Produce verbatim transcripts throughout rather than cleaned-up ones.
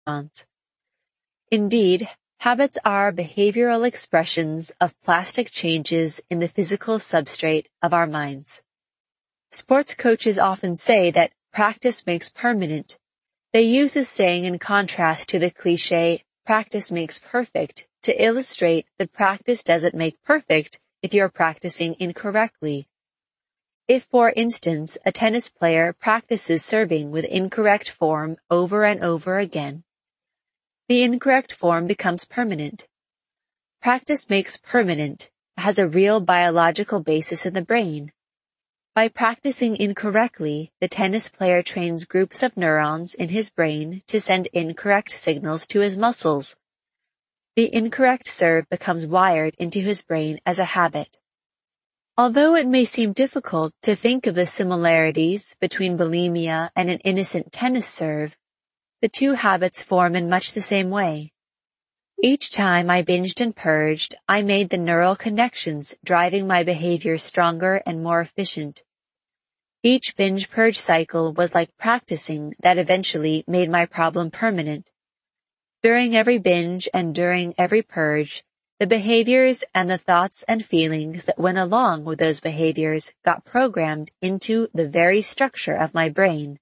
neurons. Indeed, habits are behavioral expressions of plastic changes in the physical substrate of our minds. Sports coaches often say that practice makes permanent. They use this saying in contrast to the cliché, practice makes perfect, to illustrate that practice doesn't make perfect if you're practicing incorrectly. If, for instance, a tennis player practices serving with incorrect form over and over again, the incorrect form becomes permanent. Practice makes permanent has a real biological basis in the brain. By practicing incorrectly, the tennis player trains groups of neurons in his brain to send incorrect signals to his muscles. The incorrect serve becomes wired into his brain as a habit. Although it may seem difficult to think of the similarities between bulimia and an innocent tennis serve, the two habits form in much the same way. Each time I binged and purged, I made the neural connections driving my behavior stronger and more efficient. Each binge-purge cycle was like practicing that eventually made my problem permanent. During every binge and during every purge, the behaviors and the thoughts and feelings that went along with those behaviors got programmed into the very structure of my brain.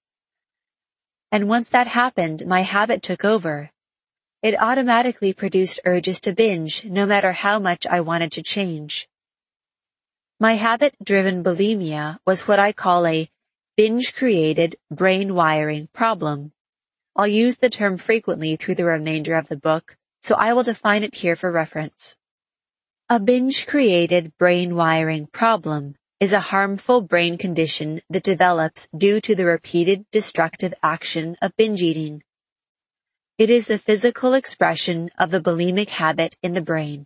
And once that happened, my habit took over. It automatically produced urges to binge, no matter how much I wanted to change. My habit-driven bulimia was what I call a binge-created brain wiring problem. I'll use the term frequently through the remainder of the book, so I will define it here for reference. A binge-created brain wiring problem is a harmful brain condition that develops due to the repeated destructive action of binge eating. It is the physical expression of the bulimic habit in the brain.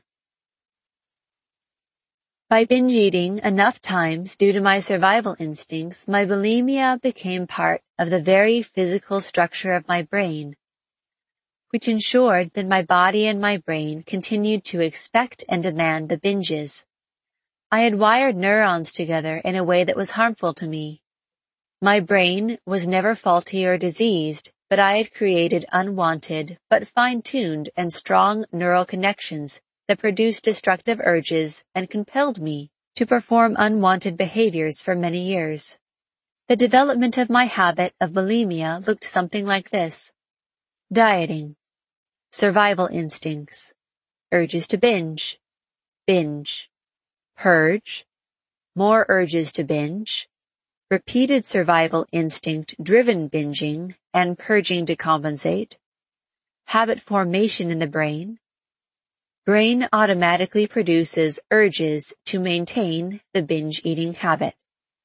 By binge eating enough times due to my survival instincts, my bulimia became part of the very physical structure of my brain, which ensured that my body and my brain continued to expect and demand the binges. I had wired neurons together in a way that was harmful to me. My brain was never faulty or diseased, but I had created unwanted but fine-tuned and strong neural connections that produced destructive urges and compelled me to perform unwanted behaviors for many years. The development of my habit of bulimia looked something like this. Dieting, survival instincts, urges to binge, binge, purge, more urges to binge, repeated survival instinct-driven binging and purging to compensate, habit formation in the brain. Brain automatically produces urges to maintain the binge-eating habit.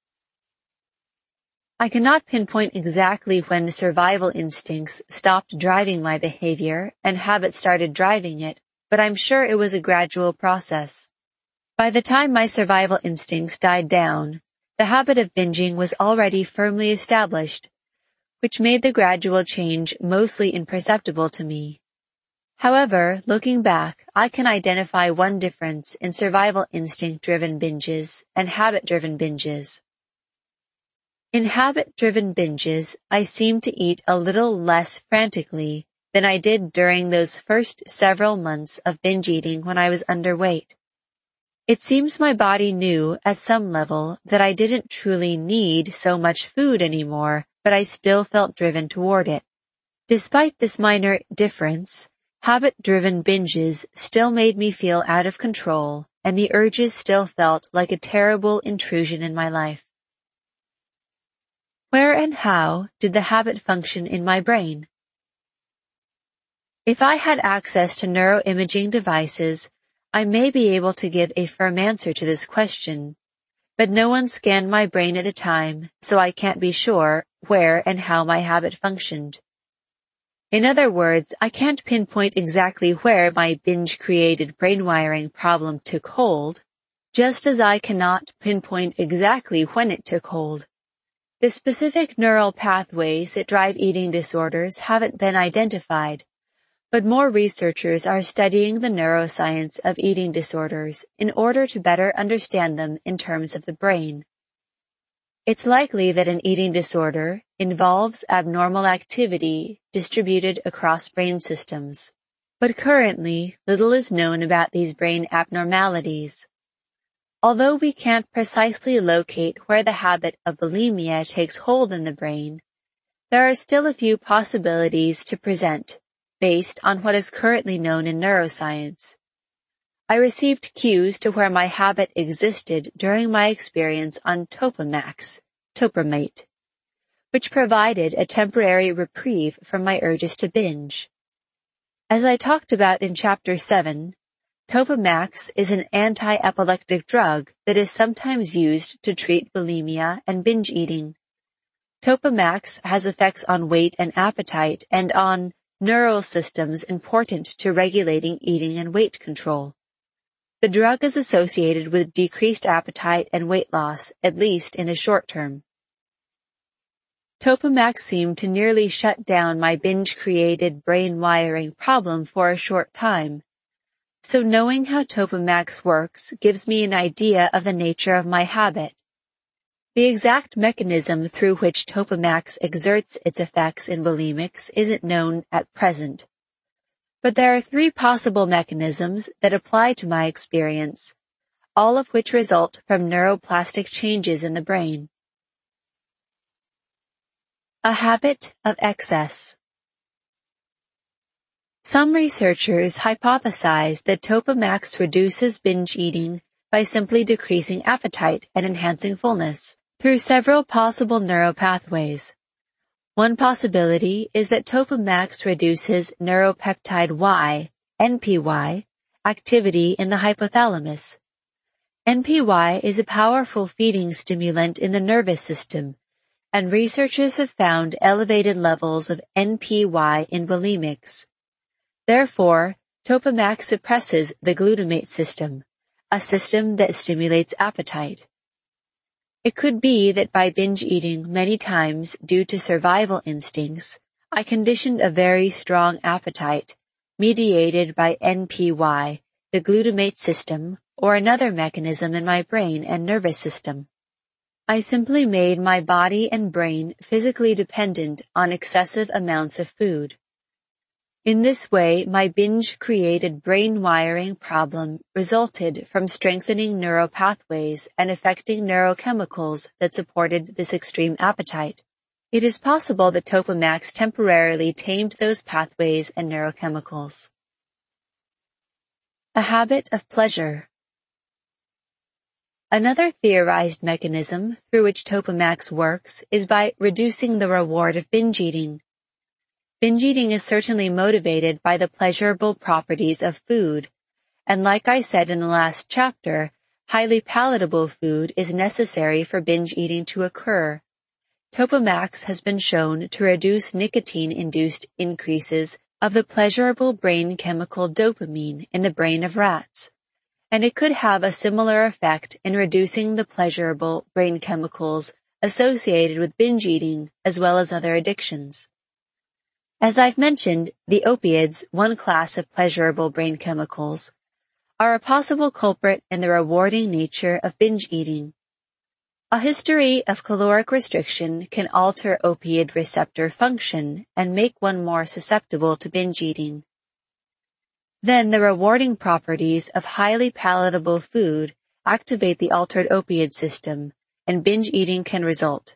I cannot pinpoint exactly when survival instincts stopped driving my behavior and habit started driving it, but I'm sure it was a gradual process. By the time my survival instincts died down, the habit of binging was already firmly established, which made the gradual change mostly imperceptible to me. However, looking back, I can identify one difference in survival instinct-driven binges and habit-driven binges. In habit-driven binges, I seemed to eat a little less frantically than I did during those first several months of binge eating when I was underweight. It seems my body knew at some level that I didn't truly need so much food anymore, but I still felt driven toward it. Despite this minor difference, habit-driven binges still made me feel out of control, and the urges still felt like a terrible intrusion in my life. Where and how did the habit function in my brain? If I had access to neuroimaging devices, I may be able to give a firm answer to this question, but no one scanned my brain at the time, so I can't be sure where and how my habit functioned. In other words, I can't pinpoint exactly where my binge-created brain wiring problem took hold, just as I cannot pinpoint exactly when it took hold. The specific neural pathways that drive eating disorders haven't been identified, but more researchers are studying the neuroscience of eating disorders in order to better understand them in terms of the brain. It's likely that an eating disorder involves abnormal activity distributed across brain systems. But currently, little is known about these brain abnormalities. Although we can't precisely locate where the habit of bulimia takes hold in the brain, there are still a few possibilities to present, based on what is currently known in neuroscience. I received cues to where my habit existed during my experience on Topamax, Topramate, which provided a temporary reprieve from my urges to binge. As I talked about in Chapter seven, Topamax is an anti-epileptic drug that is sometimes used to treat bulimia and binge eating. Topamax has effects on weight and appetite and on neural systems important to regulating eating and weight control. The drug is associated with decreased appetite and weight loss, at least in the short term. Topamax seemed to nearly shut down my binge-created brain wiring problem for a short time. So knowing how Topamax works gives me an idea of the nature of my habit. The exact mechanism through which Topamax exerts its effects in bulimics isn't known at present. But there are three possible mechanisms that apply to my experience, all of which result from neuroplastic changes in the brain. A habit of excess. Some researchers hypothesize that Topamax reduces binge eating by simply decreasing appetite and enhancing fullness through several possible neuropathways. One possibility is that Topamax reduces neuropeptide Y, N P Y, activity in the hypothalamus. N P Y is a powerful feeding stimulant in the nervous system, and researchers have found elevated levels of N P Y in bulimics. Therefore, Topamax suppresses the glutamate system, a system that stimulates appetite. It could be that by binge eating many times due to survival instincts, I conditioned a very strong appetite, mediated by N P Y, the glutamate system, or another mechanism in my brain and nervous system. I simply made my body and brain physically dependent on excessive amounts of food. In this way, my binge-created brain wiring problem resulted from strengthening neural pathways and affecting neurochemicals that supported this extreme appetite. It is possible that Topamax temporarily tamed those pathways and neurochemicals. A habit of pleasure. Another theorized mechanism through which Topamax works is by reducing the reward of binge eating. Binge eating is certainly motivated by the pleasurable properties of food, and like I said in the last chapter, highly palatable food is necessary for binge eating to occur. Topamax has been shown to reduce nicotine-induced increases of the pleasurable brain chemical dopamine in the brain of rats, and it could have a similar effect in reducing the pleasurable brain chemicals associated with binge eating as well as other addictions. As I've mentioned, the opiates, one class of pleasurable brain chemicals, are a possible culprit in the rewarding nature of binge eating. A history of caloric restriction can alter opioid receptor function and make one more susceptible to binge eating. Then the rewarding properties of highly palatable food activate the altered opioid system, and binge eating can result.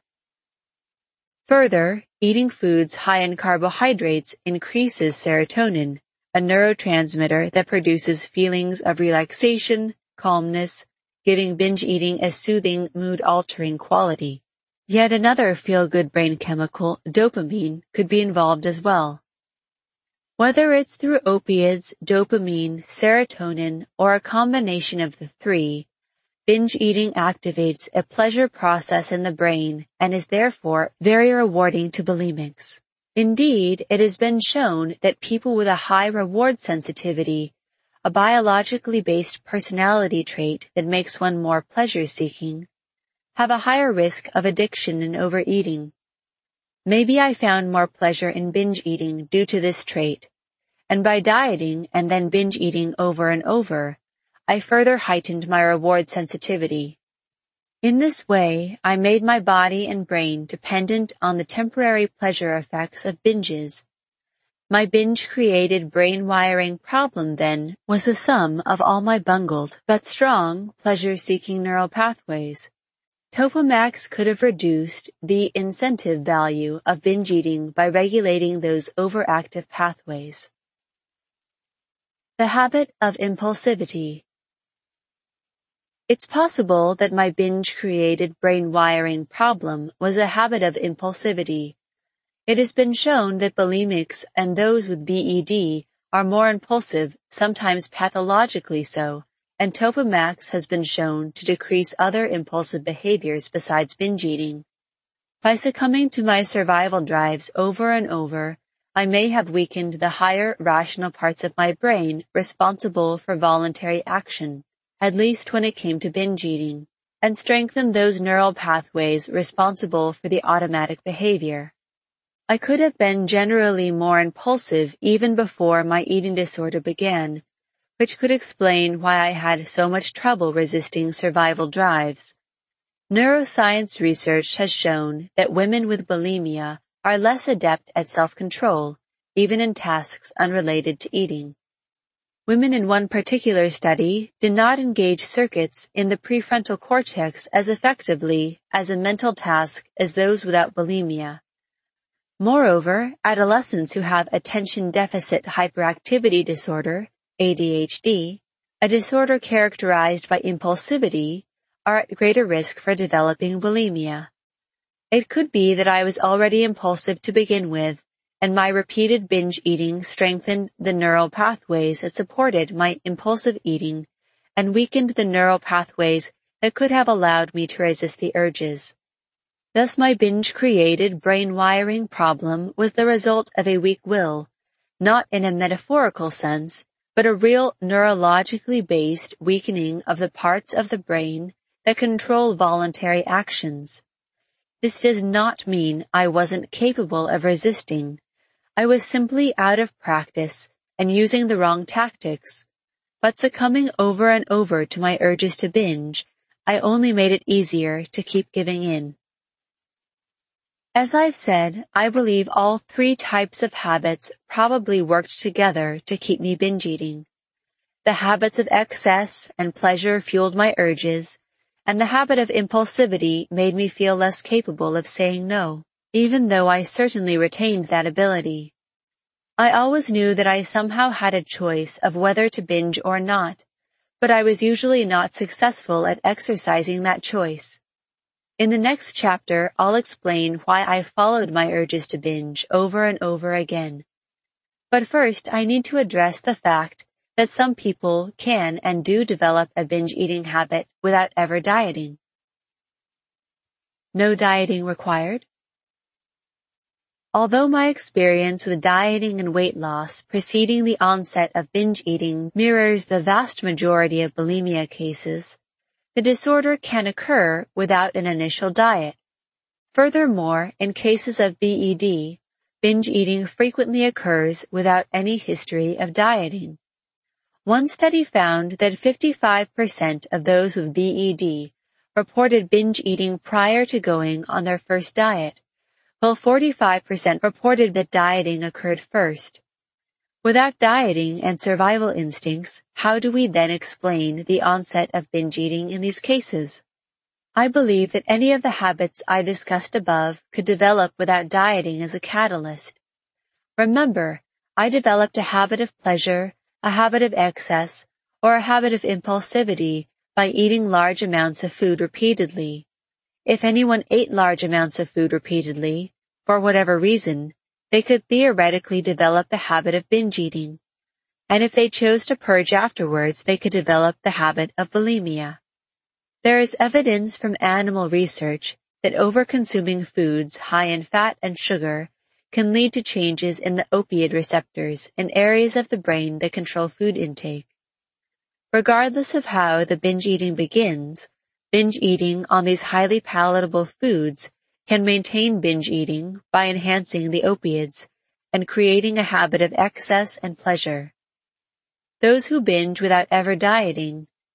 Further, eating foods high in carbohydrates increases serotonin, a neurotransmitter that produces feelings of relaxation, calmness, giving binge eating a soothing, mood-altering quality. Yet another feel-good brain chemical, dopamine, could be involved as well. Whether it's through opiates, dopamine, serotonin, or a combination of the three, binge eating activates a pleasure process in the brain and is therefore very rewarding to bulimics. Indeed, it has been shown that people with a high reward sensitivity, a biologically based personality trait that makes one more pleasure-seeking, have a higher risk of addiction and overeating. Maybe I found more pleasure in binge eating due to this trait, and by dieting and then binge eating over and over, I further heightened my reward sensitivity. In this way, I made my body and brain dependent on the temporary pleasure effects of binges. My binge-created brain-wiring problem, then, was the sum of all my bungled but strong pleasure-seeking neural pathways. Topamax could have reduced the incentive value of binge eating by regulating those overactive pathways. The habit of impulsivity. It's possible that my binge-created brain-wiring problem was a habit of impulsivity. It has been shown that bulimics and those with B E D are more impulsive, sometimes pathologically so, and Topamax has been shown to decrease other impulsive behaviors besides binge eating. By succumbing to my survival drives over and over, I may have weakened the higher rational parts of my brain responsible for voluntary action, at least when it came to binge eating, and strengthened those neural pathways responsible for the automatic behavior. I could have been generally more impulsive even before my eating disorder began, which could explain why I had so much trouble resisting survival drives. Neuroscience research has shown that women with bulimia are less adept at self-control, even in tasks unrelated to eating. Women in one particular study did not engage circuits in the prefrontal cortex as effectively as a mental task as those without bulimia. Moreover, adolescents who have attention deficit hyperactivity disorder, A D H D, a disorder characterized by impulsivity, are at greater risk for developing bulimia. It could be that I was already impulsive to begin with, and my repeated binge eating strengthened the neural pathways that supported my impulsive eating and weakened the neural pathways that could have allowed me to resist the urges. Thus my binge-created brain-wiring problem was the result of a weak will, not in a metaphorical sense, but a real neurologically based weakening of the parts of the brain that control voluntary actions. This does not mean I wasn't capable of resisting. I was simply out of practice and using the wrong tactics. But succumbing over and over to my urges to binge, I only made it easier to keep giving in. As I've said, I believe all three types of habits probably worked together to keep me binge eating. The habits of excess and pleasure fueled my urges, and the habit of impulsivity made me feel less capable of saying no, even though I certainly retained that ability. I always knew that I somehow had a choice of whether to binge or not, but I was usually not successful at exercising that choice. In the next chapter, I'll explain why I followed my urges to binge over and over again. But first, I need to address the fact that some people can and do develop a binge eating habit without ever dieting. No dieting required? Although my experience with dieting and weight loss preceding the onset of binge eating mirrors the vast majority of bulimia cases, the disorder can occur without an initial diet. Furthermore, in cases of B E D, binge eating frequently occurs without any history of dieting. One study found that fifty-five percent of those with B E D reported binge eating prior to going on their first diet, while forty-five percent reported that dieting occurred first. Without dieting and survival instincts, how do we then explain the onset of binge eating in these cases? I believe that any of the habits I discussed above could develop without dieting as a catalyst. Remember, I developed a habit of pleasure, a habit of excess, or a habit of impulsivity by eating large amounts of food repeatedly. If anyone ate large amounts of food repeatedly, for whatever reason, they could theoretically develop the habit of binge eating. And if they chose to purge afterwards, they could develop the habit of bulimia. There is evidence from animal research that over-consuming foods high in fat and sugar can lead to changes in the opioid receptors in areas of the brain that control food intake. Regardless of how the binge eating begins, binge eating on these highly palatable foods can maintain binge eating by enhancing the opioids and creating a habit of excess and pleasure. Those who binge without ever dieting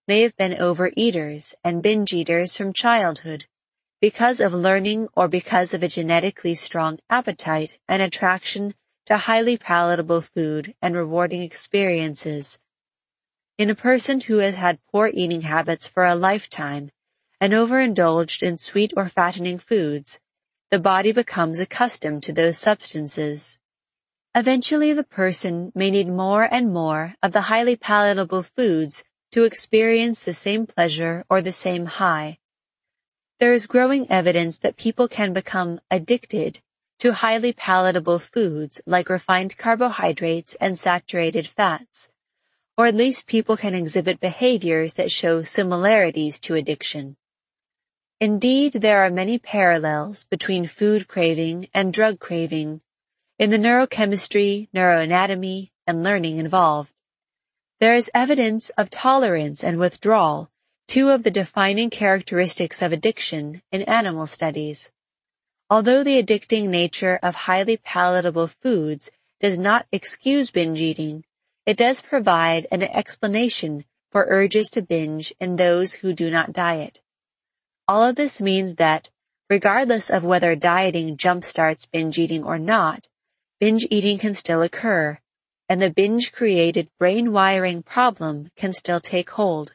may have been overeaters and binge eaters from childhood, because of learning or because of a genetically strong appetite and attraction to highly palatable food and rewarding experiences. In a person who has had poor eating habits for a lifetime and overindulged in sweet or fattening foods, the body becomes accustomed to those substances. Eventually, the person may need more and more of the highly palatable foods to experience the same pleasure or the same high. There is growing evidence that people can become addicted to highly palatable foods like refined carbohydrates and saturated fats, or at least people can exhibit behaviors that show similarities to addiction. Indeed, there are many parallels between food craving and drug craving in the neurochemistry, neuroanatomy, and learning involved. There is evidence of tolerance and withdrawal, two of the defining characteristics of addiction, in animal studies. Although the addicting nature of highly palatable foods does not excuse binge eating, it does provide an explanation for urges to binge in those who do not diet. All of this means that, regardless of whether dieting jumpstarts binge eating or not, binge eating can still occur, and the binge-created brain wiring problem can still take hold.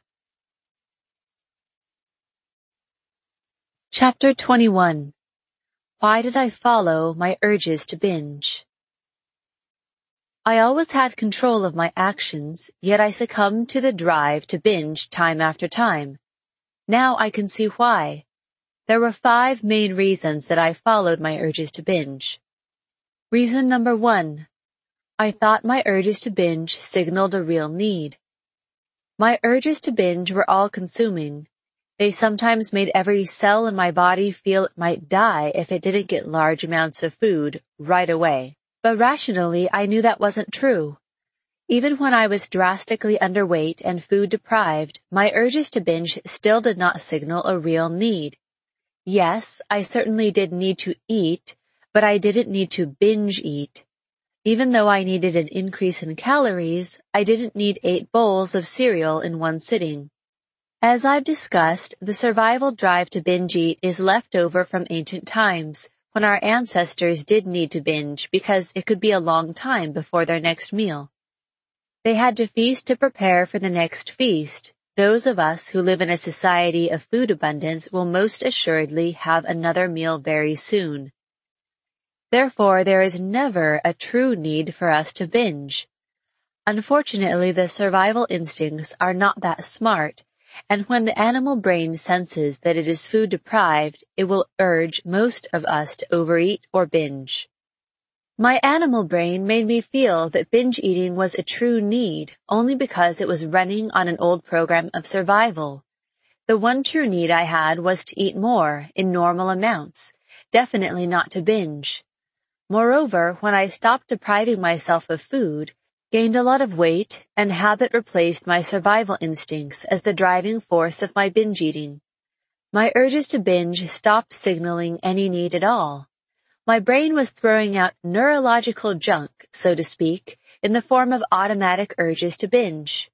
Chapter twenty-one. Why did I follow my urges to binge? I always had control of my actions, yet I succumbed to the drive to binge time after time. Now I can see why. There were five main reasons that I followed my urges to binge. Reason number one. I thought my urges to binge signaled a real need. My urges to binge were all-consuming. They sometimes made every cell in my body feel it might die if it didn't get large amounts of food right away. But rationally, I knew that wasn't true. Even when I was drastically underweight and food deprived, my urges to binge still did not signal a real need. Yes, I certainly did need to eat, but I didn't need to binge eat. Even though I needed an increase in calories, I didn't need eight bowls of cereal in one sitting. As I've discussed, the survival drive to binge eat is left over from ancient times, when our ancestors did need to binge because it could be a long time before their next meal. They had to feast to prepare for the next feast. Those of us who live in a society of food abundance will most assuredly have another meal very soon. Therefore, there is never a true need for us to binge. Unfortunately, the survival instincts are not that smart, and when the animal brain senses that it is food deprived, it will urge most of us to overeat or binge. My animal brain made me feel that binge eating was a true need only because it was running on an old program of survival. The one true need I had was to eat more in normal amounts, definitely not to binge. Moreover, when I stopped depriving myself of food, gained a lot of weight, and habit replaced my survival instincts as the driving force of my binge eating. My urges to binge stopped signaling any need at all. My brain was throwing out neurological junk, so to speak, in the form of automatic urges to binge.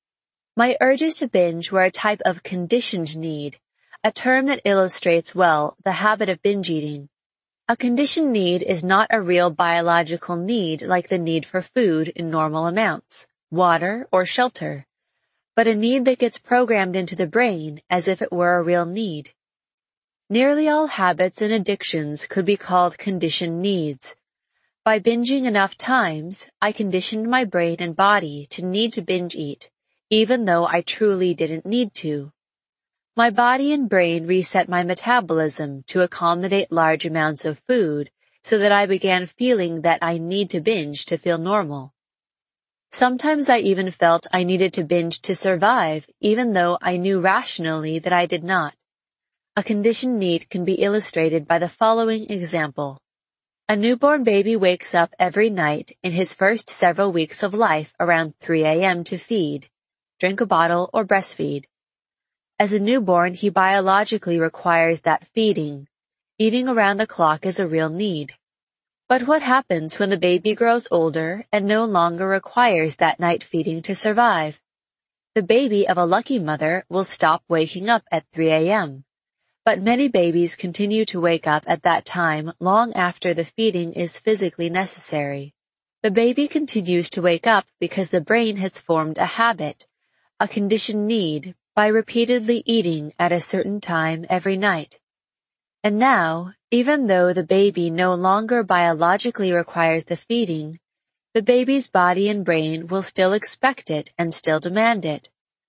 My urges to binge were a type of conditioned need, a term that illustrates well the habit of binge eating. A conditioned need is not a real biological need like the need for food in normal amounts, water, or shelter, but a need that gets programmed into the brain as if it were a real need. Nearly all habits and addictions could be called conditioned needs. By binging enough times, I conditioned my brain and body to need to binge eat, even though I truly didn't need to. My body and brain reset my metabolism to accommodate large amounts of food so that I began feeling that I need to binge to feel normal. Sometimes I even felt I needed to binge to survive, even though I knew rationally that I did not. A conditioned need can be illustrated by the following example. A newborn baby wakes up every night in his first several weeks of life around three a.m. to feed, drink a bottle, or breastfeed. As a newborn, he biologically requires that feeding. Eating around the clock is a real need. But what happens when the baby grows older and no longer requires that night feeding to survive? The baby of a lucky mother will stop waking up at three a m, but many babies continue to wake up at that time long after the feeding is physically necessary. The baby continues to wake up because the brain has formed a habit, a conditioned need, by repeatedly eating at a certain time every night. And now, even though the baby no longer biologically requires the feeding, the baby's body and brain will still expect it and still demand it.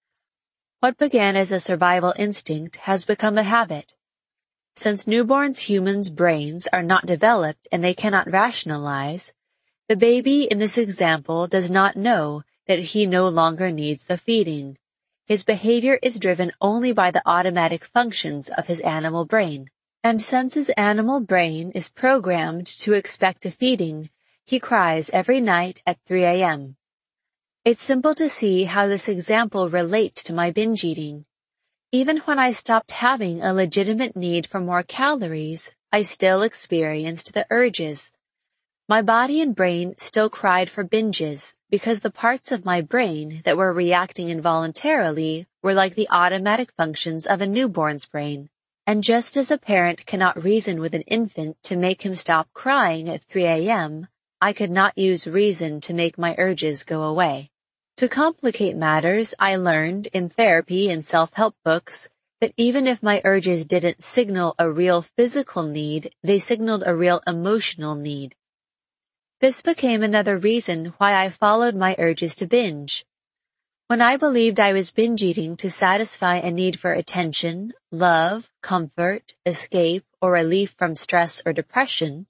What began as a survival instinct has become a habit. Since newborn humans' brains are not developed and they cannot rationalize, the baby in this example does not know that he no longer needs the feeding. His behavior is driven only by the automatic functions of his animal brain. And since his animal brain is programmed to expect a feeding, he cries every night at three a m It's simple to see how this example relates to my binge eating. Even when I stopped having a legitimate need for more calories, I still experienced the urges. My body and brain still cried for binges because the parts of my brain that were reacting involuntarily were like the automatic functions of a newborn's brain. And just as a parent cannot reason with an infant to make him stop crying at three a m, I could not use reason to make my urges go away. To complicate matters, I learned in therapy and self-help books that even if my urges didn't signal a real physical need, they signaled a real emotional need. This became another reason why I followed my urges to binge. When I believed I was binge eating to satisfy a need for attention, love, comfort, escape, or relief from stress or depression,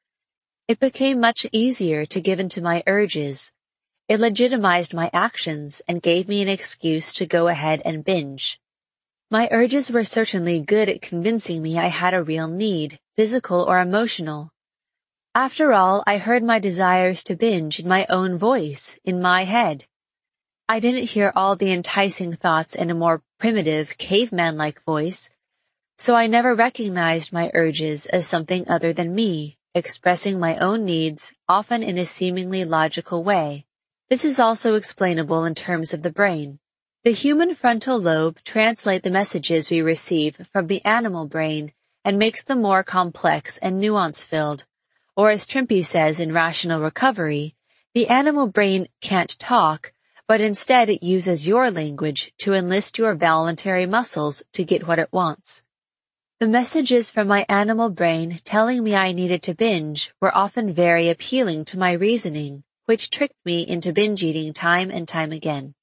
it became much easier to give in to my urges. It legitimized my actions and gave me an excuse to go ahead and binge. My urges were certainly good at convincing me I had a real need, physical or emotional. After all, I heard my desires to binge in my own voice, in my head. I didn't hear all the enticing thoughts in a more primitive, caveman-like voice, so I never recognized my urges as something other than me, expressing my own needs, often in a seemingly logical way. This is also explainable in terms of the brain. The human frontal lobe translates the messages we receive from the animal brain and makes them more complex and nuance-filled. Or as Trimpe says in Rational Recovery, the animal brain can't talk, but instead it uses your language to enlist your voluntary muscles to get what it wants. The messages from my animal brain telling me I needed to binge were often very appealing to my reasoning, which tricked me into binge eating time and time again.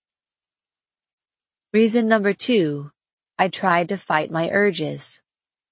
Reason number two, I tried to fight my urges.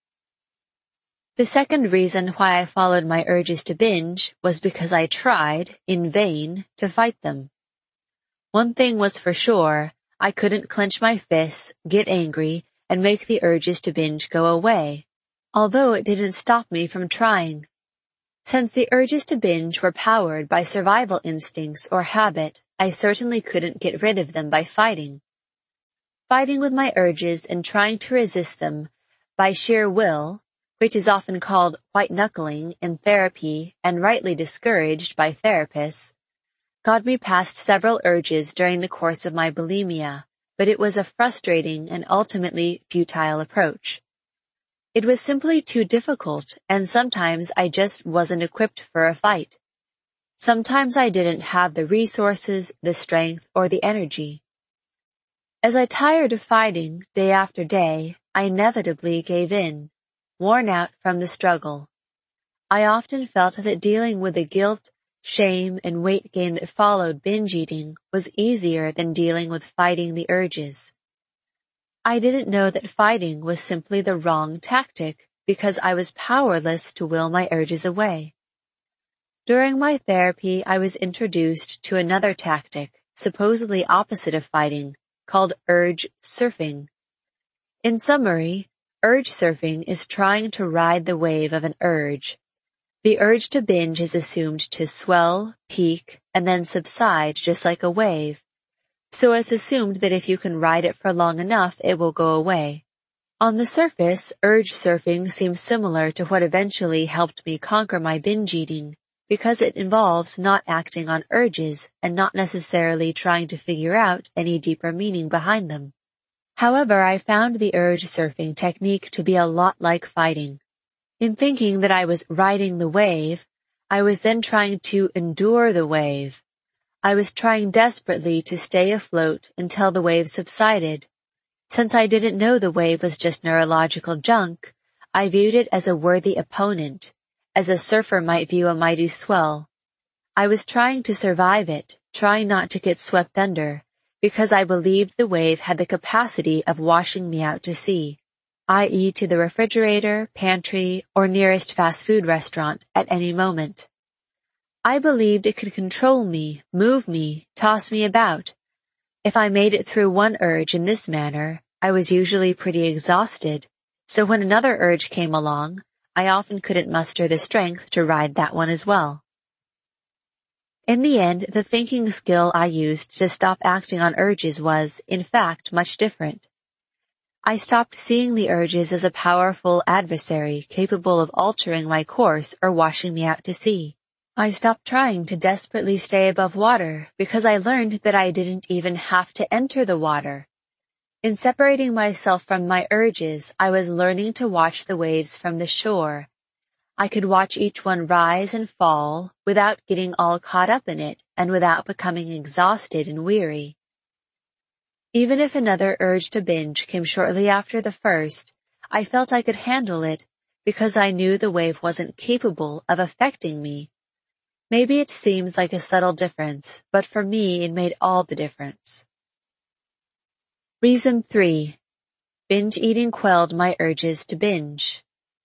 The second reason why I followed my urges to binge was because I tried, in vain, to fight them. One thing was for sure, I couldn't clench my fists, get angry, and make the urges to binge go away, although it didn't stop me from trying. Since the urges to binge were powered by survival instincts or habit, I certainly couldn't get rid of them by fighting. Fighting with my urges and trying to resist them by sheer will, which is often called white-knuckling in therapy and rightly discouraged by therapists, got me past several urges during the course of my bulimia, but it was a frustrating and ultimately futile approach. It was simply too difficult, and sometimes I just wasn't equipped for a fight. Sometimes I didn't have the resources, the strength, or the energy. As I tired of fighting day after day, I inevitably gave in, worn out from the struggle. I often felt that dealing with the guilt, shame, and weight gain that followed binge eating was easier than dealing with fighting the urges. I didn't know that fighting was simply the wrong tactic because I was powerless to will my urges away. During my therapy, I was introduced to another tactic, supposedly opposite of fighting, called urge surfing. In summary, urge surfing is trying to ride the wave of an urge. The urge to binge is assumed to swell, peak, and then subside just like a wave. So it's assumed that if you can ride it for long enough, it will go away. On the surface, urge surfing seems similar to what eventually helped me conquer my binge eating, because it involves not acting on urges and not necessarily trying to figure out any deeper meaning behind them. However, I found the urge surfing technique to be a lot like fighting. In thinking that I was riding the wave, I was then trying to endure the wave. I was trying desperately to stay afloat until the wave subsided. Since I didn't know the wave was just neurological junk, I viewed it as a worthy opponent, as a surfer might view a mighty swell. I was trying to survive it, trying not to get swept under, because I believed the wave had the capacity of washing me out to sea, that is to the refrigerator, pantry, or nearest fast food restaurant at any moment. I believed it could control me, move me, toss me about. If I made it through one urge in this manner, I was usually pretty exhausted, so when another urge came along, I often couldn't muster the strength to ride that one as well. In the end, the thinking skill I used to stop acting on urges was, in fact, much different. I stopped seeing the urges as a powerful adversary capable of altering my course or washing me out to sea. I stopped trying to desperately stay above water because I learned that I didn't even have to enter the water. In separating myself from my urges, I was learning to watch the waves from the shore. I could watch each one rise and fall without getting all caught up in it and without becoming exhausted and weary. Even if another urge to binge came shortly after the first, I felt I could handle it because I knew the wave wasn't capable of affecting me. Maybe it seems like a subtle difference, but for me it made all the difference. Reason three. Binge eating quelled my urges to binge.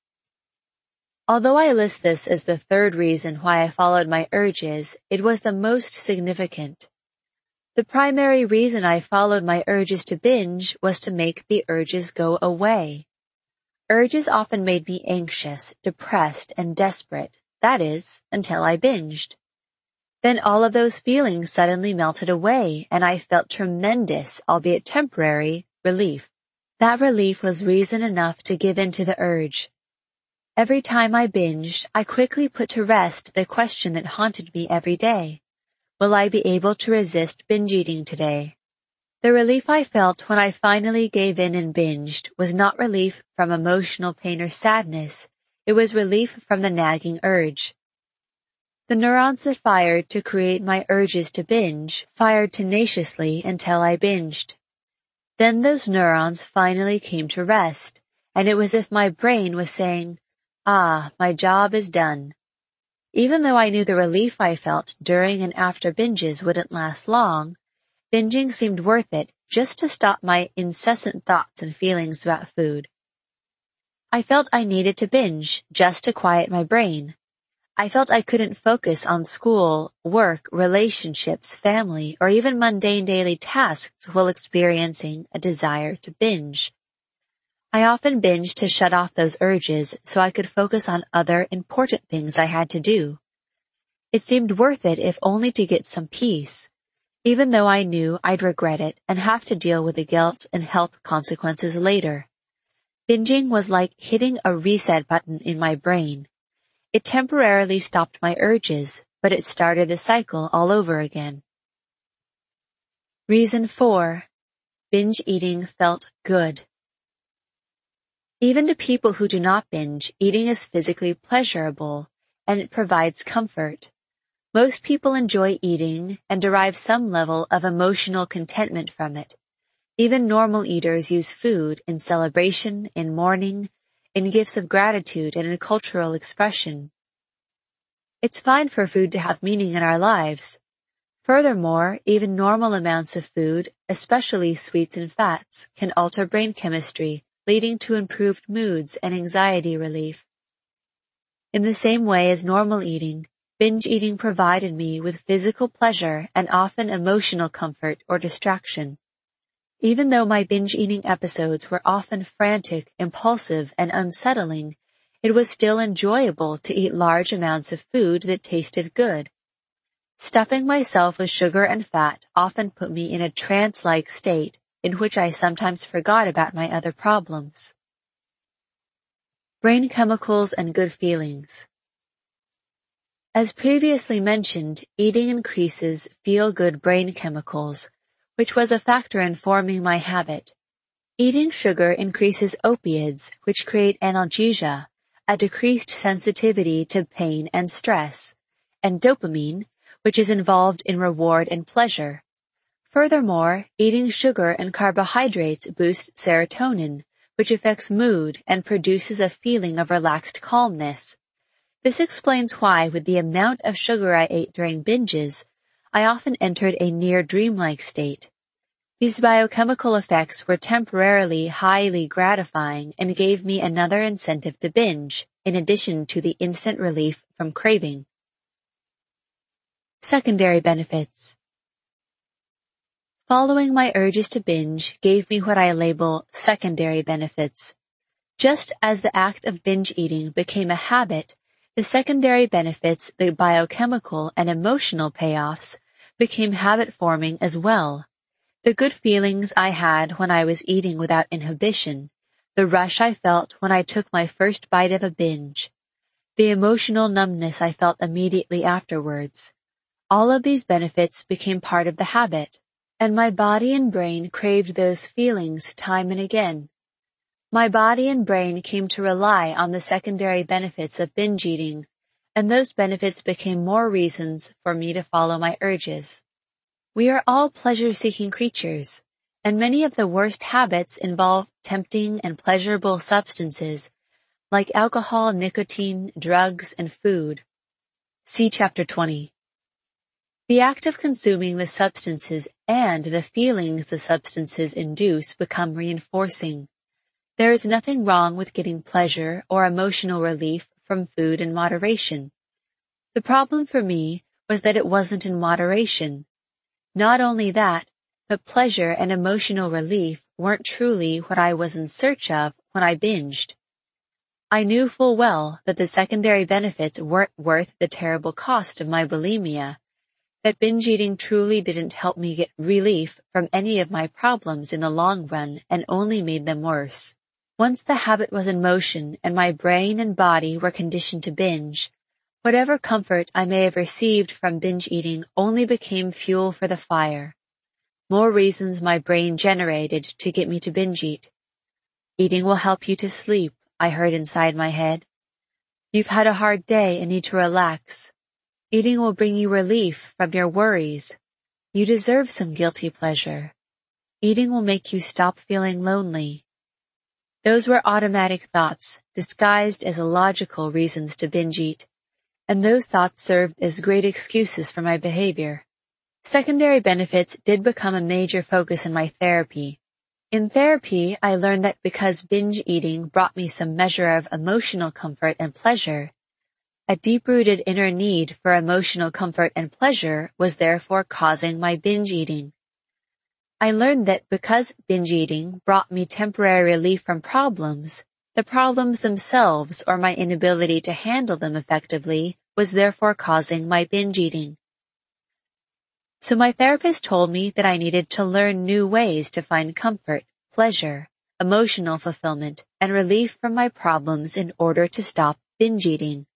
Although I list this as the third reason why I followed my urges, it was the most significant. The primary reason I followed my urges to binge was to make the urges go away. Urges often made me anxious, depressed, and desperate. That is, until I binged. Then all of those feelings suddenly melted away, and I felt tremendous, albeit temporary, relief. That relief was reason enough to give in to the urge. Every time I binged, I quickly put to rest the question that haunted me every day. Will I be able to resist binge eating today? The relief I felt when I finally gave in and binged was not relief from emotional pain or sadness. It was relief from the nagging urge. The neurons that fired to create my urges to binge fired tenaciously until I binged. Then those neurons finally came to rest, and it was as if my brain was saying, "Ah, my job is done." Even though I knew the relief I felt during and after binges wouldn't last long, binging seemed worth it just to stop my incessant thoughts and feelings about food. I felt I needed to binge just to quiet my brain. I felt I couldn't focus on school, work, relationships, family, or even mundane daily tasks while experiencing a desire to binge. I often binged to shut off those urges so I could focus on other important things I had to do. It seemed worth it if only to get some peace, even though I knew I'd regret it and have to deal with the guilt and health consequences later. Binging was like hitting a reset button in my brain. It temporarily stopped my urges, but it started the cycle all over again. Reason four. Binge eating felt good. Even to people who do not binge, eating is physically pleasurable, and it provides comfort. Most people enjoy eating and derive some level of emotional contentment from it. Even normal eaters use food in celebration, in mourning, in gifts of gratitude, and in cultural expression. It's fine for food to have meaning in our lives. Furthermore, even normal amounts of food, especially sweets and fats, can alter brain chemistry, leading to improved moods and anxiety relief. In the same way as normal eating, binge eating provided me with physical pleasure and often emotional comfort or distraction. Even though my binge eating episodes were often frantic, impulsive, and unsettling, it was still enjoyable to eat large amounts of food that tasted good. Stuffing myself with sugar and fat often put me in a trance-like state in which I sometimes forgot about my other problems. Brain chemicals and good feelings. As previously mentioned, eating increases feel-good brain chemicals, which was a factor in forming my habit. Eating sugar increases opioids, which create analgesia, a decreased sensitivity to pain and stress, and dopamine, which is involved in reward and pleasure. Furthermore, eating sugar and carbohydrates boosts serotonin, which affects mood and produces a feeling of relaxed calmness. This explains why, with the amount of sugar I ate during binges, I often entered a near dreamlike state. These biochemical effects were temporarily highly gratifying and gave me another incentive to binge, in addition to the instant relief from craving. Secondary benefits. Following my urges to binge gave me what I label secondary benefits. Just as the act of binge eating became a habit, the secondary benefits, the biochemical and emotional payoffs, became habit-forming as well. The good feelings I had when I was eating without inhibition, the rush I felt when I took my first bite of a binge, the emotional numbness I felt immediately afterwards. All of these benefits became part of the habit, and my body and brain craved those feelings time and again. My body and brain came to rely on the secondary benefits of binge eating, and those benefits became more reasons for me to follow my urges. We are all pleasure-seeking creatures, and many of the worst habits involve tempting and pleasurable substances like alcohol, nicotine, drugs, and food. See Chapter twenty. The act of consuming the substances and the feelings the substances induce become reinforcing. There is nothing wrong with getting pleasure or emotional relief from food in moderation. The problem for me was that it wasn't in moderation. Not only that, but pleasure and emotional relief weren't truly what I was in search of when I binged. I knew full well that the secondary benefits weren't worth the terrible cost of my bulimia, that binge eating truly didn't help me get relief from any of my problems in the long run and only made them worse. Once the habit was in motion and my brain and body were conditioned to binge, whatever comfort I may have received from binge eating only became fuel for the fire. More reasons my brain generated to get me to binge eat. Eating will help you to sleep, I heard inside my head. You've had a hard day and need to relax. Eating will bring you relief from your worries. You deserve some guilty pleasure. Eating will make you stop feeling lonely. Those were automatic thoughts, disguised as illogical reasons to binge eat, and those thoughts served as great excuses for my behavior. Secondary benefits did become a major focus in my therapy. In therapy, I learned that because binge eating brought me some measure of emotional comfort and pleasure, a deep-rooted inner need for emotional comfort and pleasure was therefore causing my binge eating. I learned that because binge eating brought me temporary relief from problems, the problems themselves or my inability to handle them effectively was therefore causing my binge eating. So my therapist told me that I needed to learn new ways to find comfort, pleasure, emotional fulfillment, and relief from my problems in order to stop binge eating.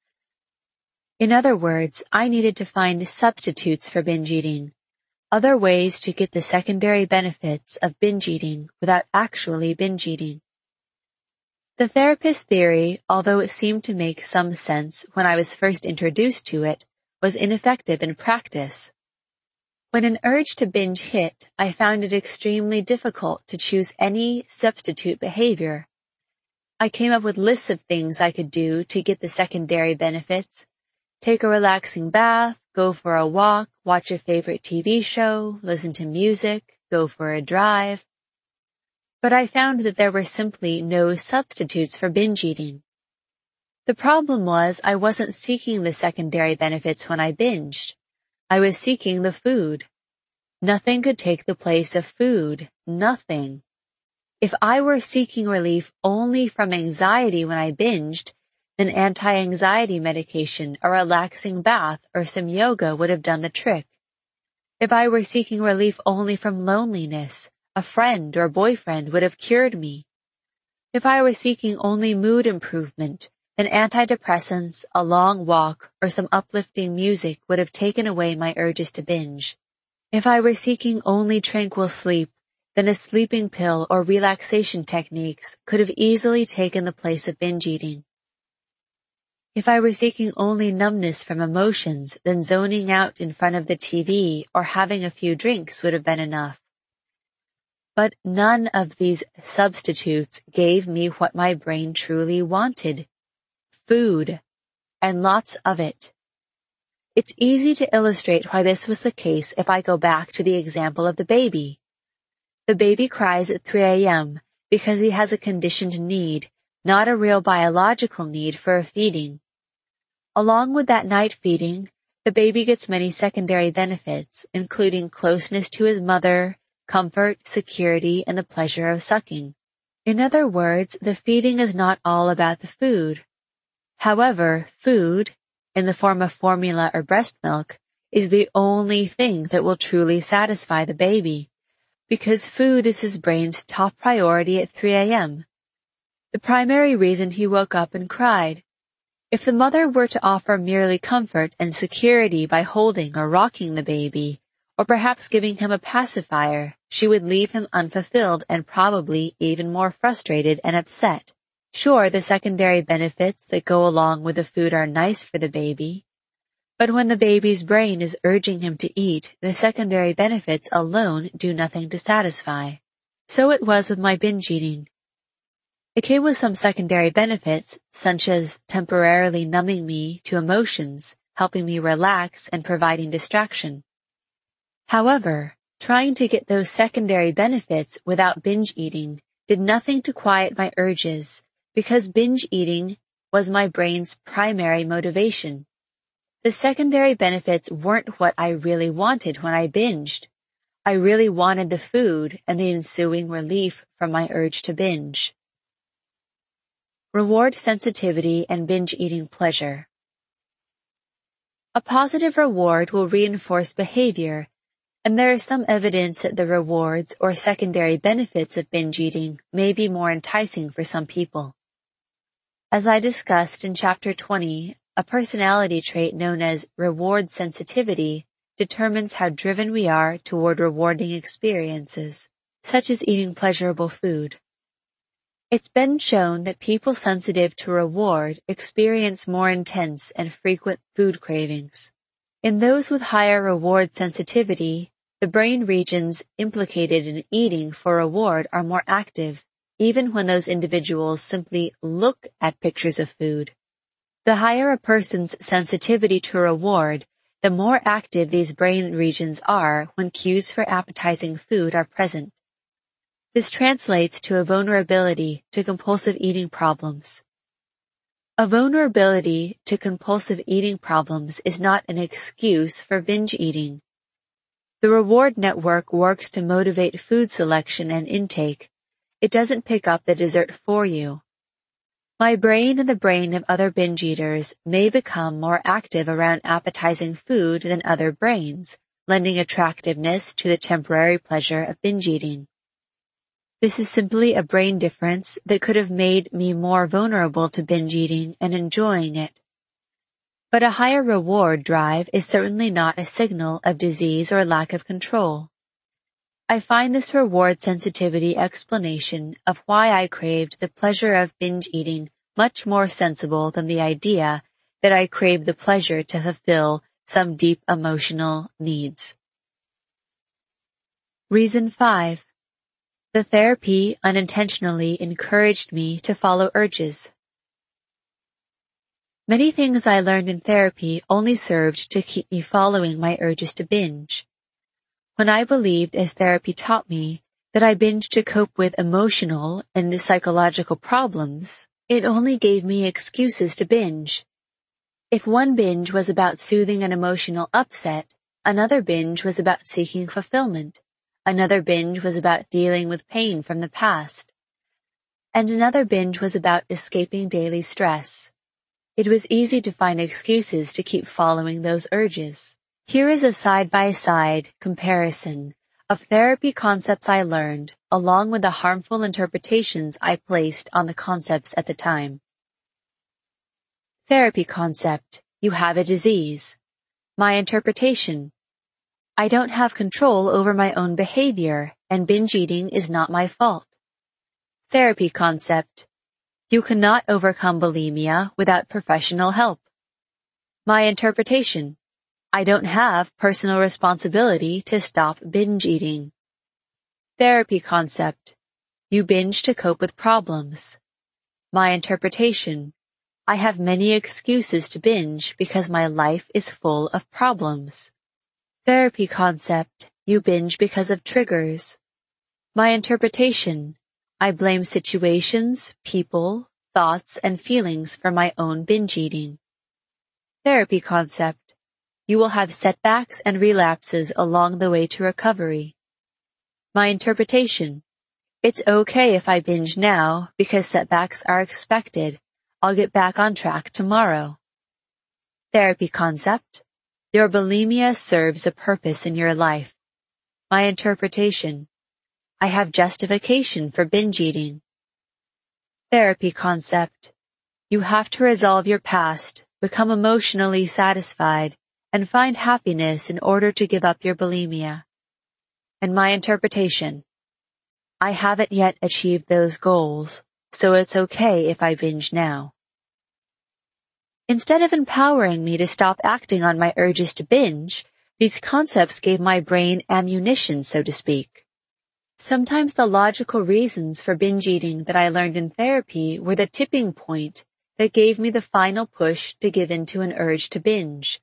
In other words, I needed to find substitutes for binge eating. Other ways to get the secondary benefits of binge eating without actually binge eating. The therapist theory, although it seemed to make some sense when I was first introduced to it, was ineffective in practice. When an urge to binge hit, I found it extremely difficult to choose any substitute behavior. I came up with lists of things I could do to get the secondary benefits. Take a relaxing bath, go for a walk, watch a favorite T V show, listen to music, go for a drive. But I found that there were simply no substitutes for binge eating. The problem was I wasn't seeking the secondary benefits when I binged. I was seeking the food. Nothing could take the place of food. Nothing. If I were seeking relief only from anxiety when I binged, then anti-anxiety medication, a relaxing bath, or some yoga would have done the trick. If I were seeking relief only from loneliness, a friend or boyfriend would have cured me. If I were seeking only mood improvement, An antidepressants, a long walk, or some uplifting music would have taken away my urges to binge. If I were seeking only tranquil sleep, then a sleeping pill or relaxation techniques could have easily taken the place of binge eating. If I were seeking only numbness from emotions, then zoning out in front of the T V or having a few drinks would have been enough. But none of these substitutes gave me what my brain truly wanted: food, and lots of it. It's easy to illustrate why this was the case if I go back to the example of the baby. The baby cries at three a.m. because he has a conditioned need, not a real biological need for a feeding. Along with that night feeding, the baby gets many secondary benefits, including closeness to his mother, comfort, security, and the pleasure of sucking. In other words, the feeding is not all about the food. However, food, in the form of formula or breast milk, is the only thing that will truly satisfy the baby, because food is his brain's top priority at three a.m. The primary reason he woke up and cried. If the mother were to offer merely comfort and security by holding or rocking the baby, or perhaps giving him a pacifier, she would leave him unfulfilled and probably even more frustrated and upset. Sure, the secondary benefits that go along with the food are nice for the baby, but when the baby's brain is urging him to eat, the secondary benefits alone do nothing to satisfy. So it was with my binge eating. It came with some secondary benefits, such as temporarily numbing me to emotions, helping me relax, and providing distraction. However, trying to get those secondary benefits without binge eating did nothing to quiet my urges, because binge eating was my brain's primary motivation. The secondary benefits weren't what I really wanted when I binged. I really wanted the food and the ensuing relief from my urge to binge. Reward sensitivity and binge eating pleasure. A positive reward will reinforce behavior, and there is some evidence that the rewards or secondary benefits of binge eating may be more enticing for some people. As I discussed in Chapter twenty, a personality trait known as reward sensitivity determines how driven we are toward rewarding experiences, such as eating pleasurable food. It's been shown that people sensitive to reward experience more intense and frequent food cravings. In those with higher reward sensitivity, the brain regions implicated in eating for reward are more active, even when those individuals simply look at pictures of food. The higher a person's sensitivity to reward, the more active these brain regions are when cues for appetizing food are present. This translates to a vulnerability to compulsive eating problems. A vulnerability to compulsive eating problems is not an excuse for binge eating. The reward network works to motivate food selection and intake. It doesn't pick up the dessert for you. My brain and the brain of other binge eaters may become more active around appetizing food than other brains, lending attractiveness to the temporary pleasure of binge eating. This is simply a brain difference that could have made me more vulnerable to binge eating and enjoying it. But a higher reward drive is certainly not a signal of disease or lack of control. I find this reward sensitivity explanation of why I craved the pleasure of binge eating much more sensible than the idea that I craved the pleasure to fulfill some deep emotional needs. Reason five. The therapy unintentionally encouraged me to follow urges. Many things I learned in therapy only served to keep me following my urges to binge. When I believed, as therapy taught me, that I binged to cope with emotional and psychological problems, it only gave me excuses to binge. If one binge was about soothing an emotional upset, another binge was about seeking fulfillment. Another binge was about dealing with pain from the past. And another binge was about escaping daily stress. It was easy to find excuses to keep following those urges. Here is a side-by-side comparison of therapy concepts I learned, along with the harmful interpretations I placed on the concepts at the time. Therapy concept: you have a disease. My interpretation: I don't have control over my own behavior, and binge eating is not my fault. Therapy concept: you cannot overcome bulimia without professional help. My interpretation: I don't have personal responsibility to stop binge eating. Therapy concept: you binge to cope with problems. My interpretation: I have many excuses to binge because my life is full of problems. Therapy concept: you binge because of triggers. My interpretation: I blame situations, people, thoughts, and feelings for my own binge eating. Therapy concept: you will have setbacks and relapses along the way to recovery. My interpretation: it's okay if I binge now because setbacks are expected. I'll get back on track tomorrow. Therapy concept: your bulimia serves a purpose in your life. My interpretation: I have justification for binge eating. Therapy concept: you have to resolve your past, become emotionally satisfied, and find happiness in order to give up your bulimia. And my interpretation: I haven't yet achieved those goals, so it's okay if I binge now. Instead of empowering me to stop acting on my urges to binge, these concepts gave my brain ammunition, so to speak. Sometimes the logical reasons for binge eating that I learned in therapy were the tipping point that gave me the final push to give in to an urge to binge.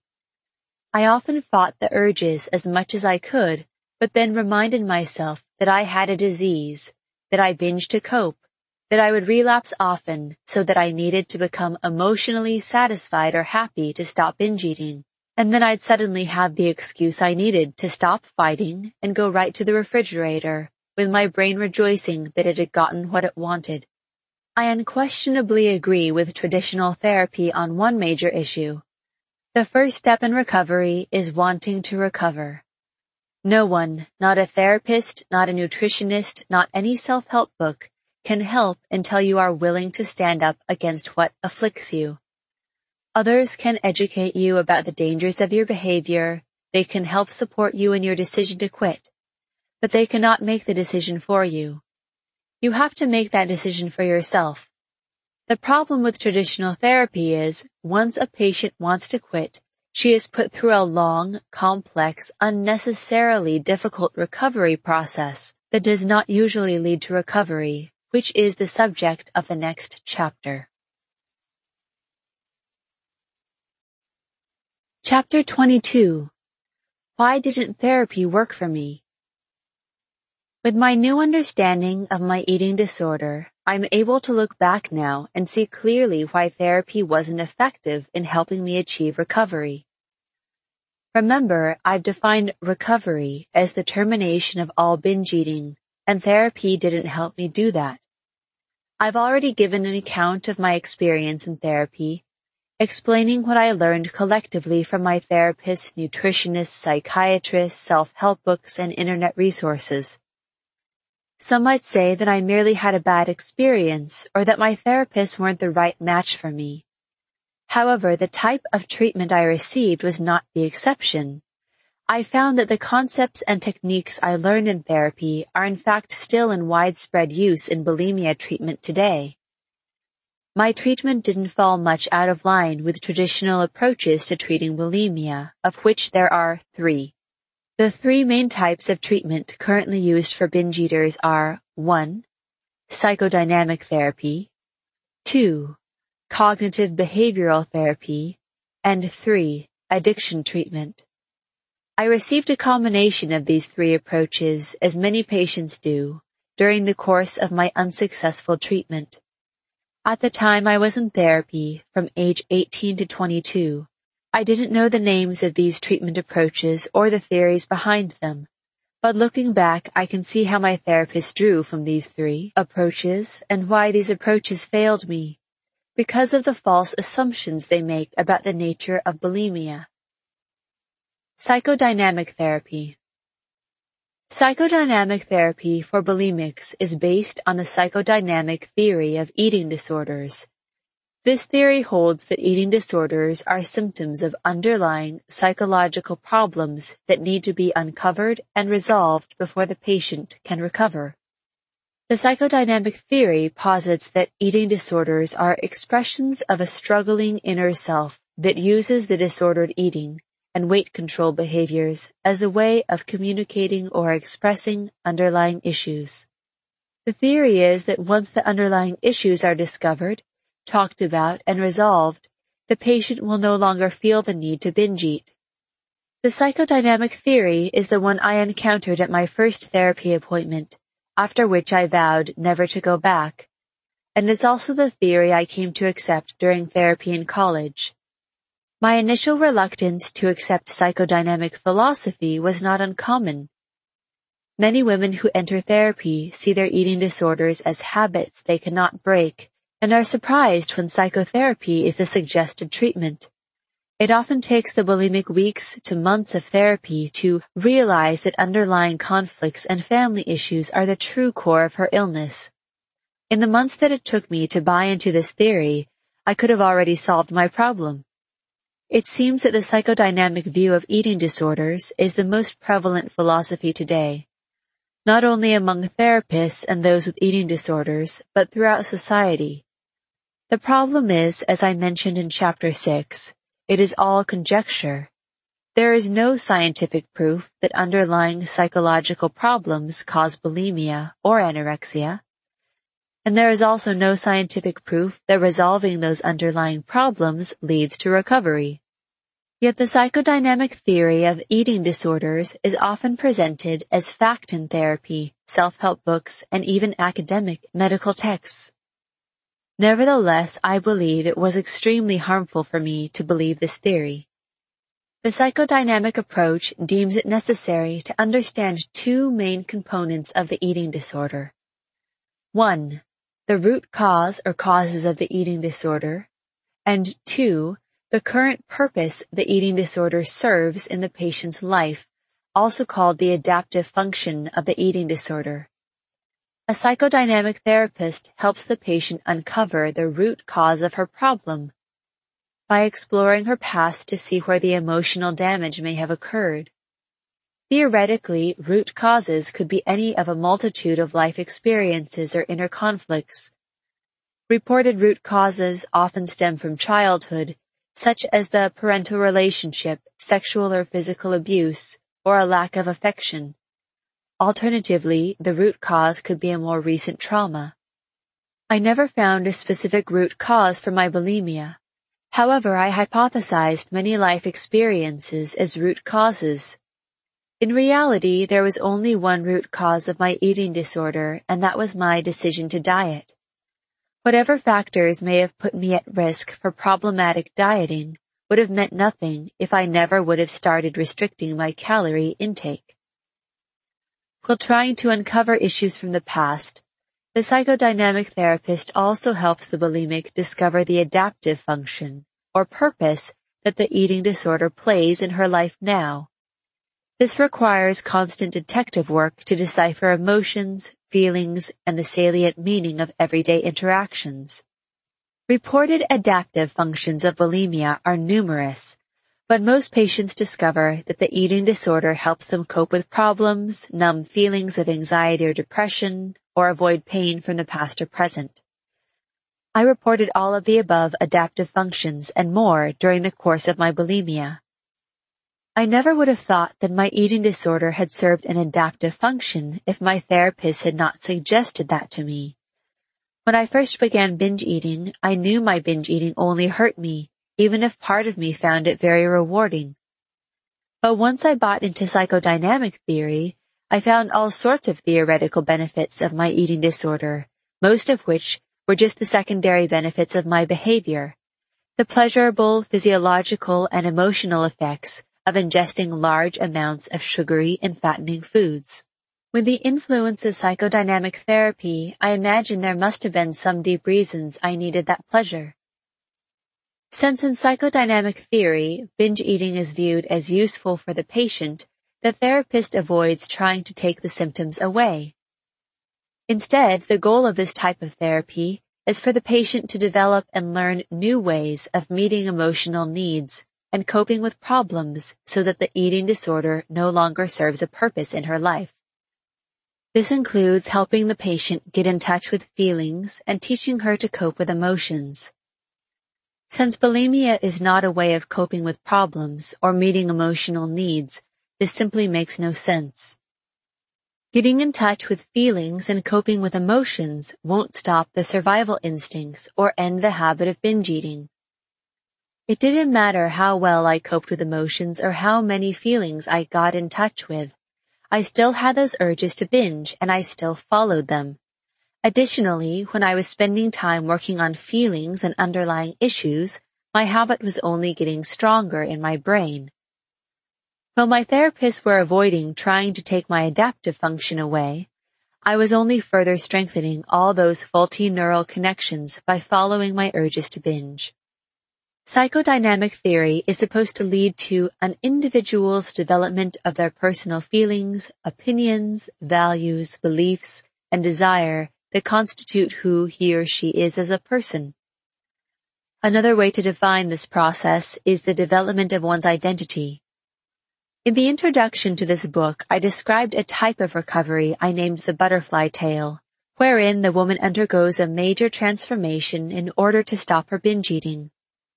I often fought the urges as much as I could, but then reminded myself that I had a disease, that I binged to cope, that I would relapse often, so that I needed to become emotionally satisfied or happy to stop binge eating. And then I'd suddenly have the excuse I needed to stop fighting and go right to the refrigerator, with my brain rejoicing that it had gotten what it wanted. I unquestionably agree with traditional therapy on one major issue. The first step in recovery is wanting to recover. No one, not a therapist, not a nutritionist, not any self-help book, can help until you are willing to stand up against what afflicts you. Others can educate you about the dangers of your behavior, they can help support you in your decision to quit, but they cannot make the decision for you. You have to make that decision for yourself. The problem with traditional therapy is, once a patient wants to quit, she is put through a long, complex, unnecessarily difficult recovery process that does not usually lead to recovery, which is the subject of the next chapter. Chapter twenty-two. Why didn't therapy work for me? With my new understanding of my eating disorder, I'm able to look back now and see clearly why therapy wasn't effective in helping me achieve recovery. Remember, I've defined recovery as the termination of all binge eating, and therapy didn't help me do that. I've already given an account of my experience in therapy, explaining what I learned collectively from my therapists, nutritionists, psychiatrists, self-help books, and internet resources. Some might say that I merely had a bad experience or that my therapists weren't the right match for me. However, the type of treatment I received was not the exception. I found that the concepts and techniques I learned in therapy are in fact still in widespread use in bulimia treatment today. My treatment didn't fall much out of line with traditional approaches to treating bulimia, of which there are three. The three main types of treatment currently used for binge eaters are one. Psychodynamic therapy, two. Cognitive behavioral therapy, and three. Addiction treatment. I received a combination of these three approaches, as many patients do, during the course of my unsuccessful treatment. At the time I was in therapy, from age eighteen to twenty-two, I didn't know the names of these treatment approaches or the theories behind them, but looking back I can see how my therapist drew from these three approaches and why these approaches failed me, because of the false assumptions they make about the nature of bulimia. Psychodynamic therapy. Psychodynamic therapy for bulimics is based on the psychodynamic theory of eating disorders. This theory holds that eating disorders are symptoms of underlying psychological problems that need to be uncovered and resolved before the patient can recover. The psychodynamic theory posits that eating disorders are expressions of a struggling inner self that uses the disordered eating and weight control behaviors as a way of communicating or expressing underlying issues. The theory is that once the underlying issues are discovered, talked about, and resolved, the patient will no longer feel the need to binge eat. The psychodynamic theory is the one I encountered at my first therapy appointment, after which I vowed never to go back, and it's also the theory I came to accept during therapy in college. My initial reluctance to accept psychodynamic philosophy was not uncommon. Many women who enter therapy see their eating disorders as habits they cannot break and are surprised when psychotherapy is the suggested treatment. It often takes the bulimic weeks to months of therapy to realize that underlying conflicts and family issues are the true core of her illness. In the months that it took me to buy into this theory, I could have already solved my problem. It seems that the psychodynamic view of eating disorders is the most prevalent philosophy today, not only among therapists and those with eating disorders, but throughout society. The problem is, as I mentioned in Chapter six, it is all conjecture. There is no scientific proof that underlying psychological problems cause bulimia or anorexia, and there is also no scientific proof that resolving those underlying problems leads to recovery. Yet the psychodynamic theory of eating disorders is often presented as fact in therapy, self-help books, and even academic medical texts. Nevertheless, I believe it was extremely harmful for me to believe this theory. The psychodynamic approach deems it necessary to understand two main components of the eating disorder. One, the root cause or causes of the eating disorder, and two, the current purpose the eating disorder serves in the patient's life, also called the adaptive function of the eating disorder. A psychodynamic therapist helps the patient uncover the root cause of her problem by exploring her past to see where the emotional damage may have occurred. Theoretically, root causes could be any of a multitude of life experiences or inner conflicts. Reported root causes often stem from childhood, such as the parental relationship, sexual or physical abuse, or a lack of affection. Alternatively, the root cause could be a more recent trauma. I never found a specific root cause for my bulimia. However, I hypothesized many life experiences as root causes. In reality, there was only one root cause of my eating disorder, and that was my decision to diet. Whatever factors may have put me at risk for problematic dieting would have meant nothing if I never would have started restricting my calorie intake. While trying to uncover issues from the past, the psychodynamic therapist also helps the bulimic discover the adaptive function, or purpose, that the eating disorder plays in her life now. This requires constant detective work to decipher emotions, feelings, and the salient meaning of everyday interactions. Reported adaptive functions of bulimia are numerous, but most patients discover that the eating disorder helps them cope with problems, numb feelings of anxiety or depression, or avoid pain from the past or present. I reported all of the above adaptive functions and more during the course of my bulimia. I never would have thought that my eating disorder had served an adaptive function if my therapist had not suggested that to me. When I first began binge eating, I knew my binge eating only hurt me, even if part of me found it very rewarding. But once I bought into psychodynamic theory, I found all sorts of theoretical benefits of my eating disorder, most of which were just the secondary benefits of my behavior, the pleasurable physiological and emotional effects of ingesting large amounts of sugary and fattening foods. With the influence of psychodynamic therapy, I imagine there must have been some deep reasons I needed that pleasure. Since in psychodynamic theory, binge eating is viewed as useful for the patient, the therapist avoids trying to take the symptoms away. Instead, the goal of this type of therapy is for the patient to develop and learn new ways of meeting emotional needs and coping with problems so that the eating disorder no longer serves a purpose in her life. This includes helping the patient get in touch with feelings and teaching her to cope with emotions. Since bulimia is not a way of coping with problems or meeting emotional needs, this simply makes no sense. Getting in touch with feelings and coping with emotions won't stop the survival instincts or end the habit of binge eating. It didn't matter how well I coped with emotions or how many feelings I got in touch with. I still had those urges to binge and I still followed them. Additionally, when I was spending time working on feelings and underlying issues, my habit was only getting stronger in my brain. While my therapists were avoiding trying to take my adaptive function away, I was only further strengthening all those faulty neural connections by following my urges to binge. Psychodynamic theory is supposed to lead to an individual's development of their personal feelings, opinions, values, beliefs, and desire that constitute who he or she is as a person. Another way to define this process is the development of one's identity. In the introduction to this book, I described a type of recovery I named the butterfly tale, wherein the woman undergoes a major transformation in order to stop her binge eating.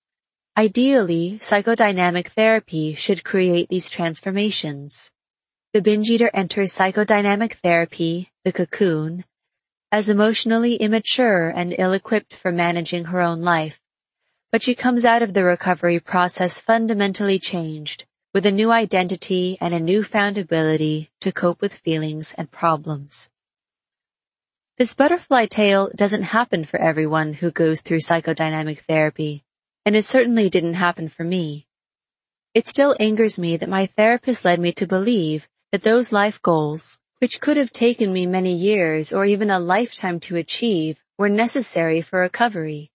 Ideally, psychodynamic therapy should create these transformations. The binge eater enters psychodynamic therapy, the cocoon, as emotionally immature and ill-equipped for managing her own life, but she comes out of the recovery process fundamentally changed, with a new identity and a newfound ability to cope with feelings and problems. This butterfly tale doesn't happen for everyone who goes through psychodynamic therapy, and it certainly didn't happen for me. It still angers me that my therapist led me to believe that those life goals, which could have taken me many years or even a lifetime to achieve, were necessary for recovery.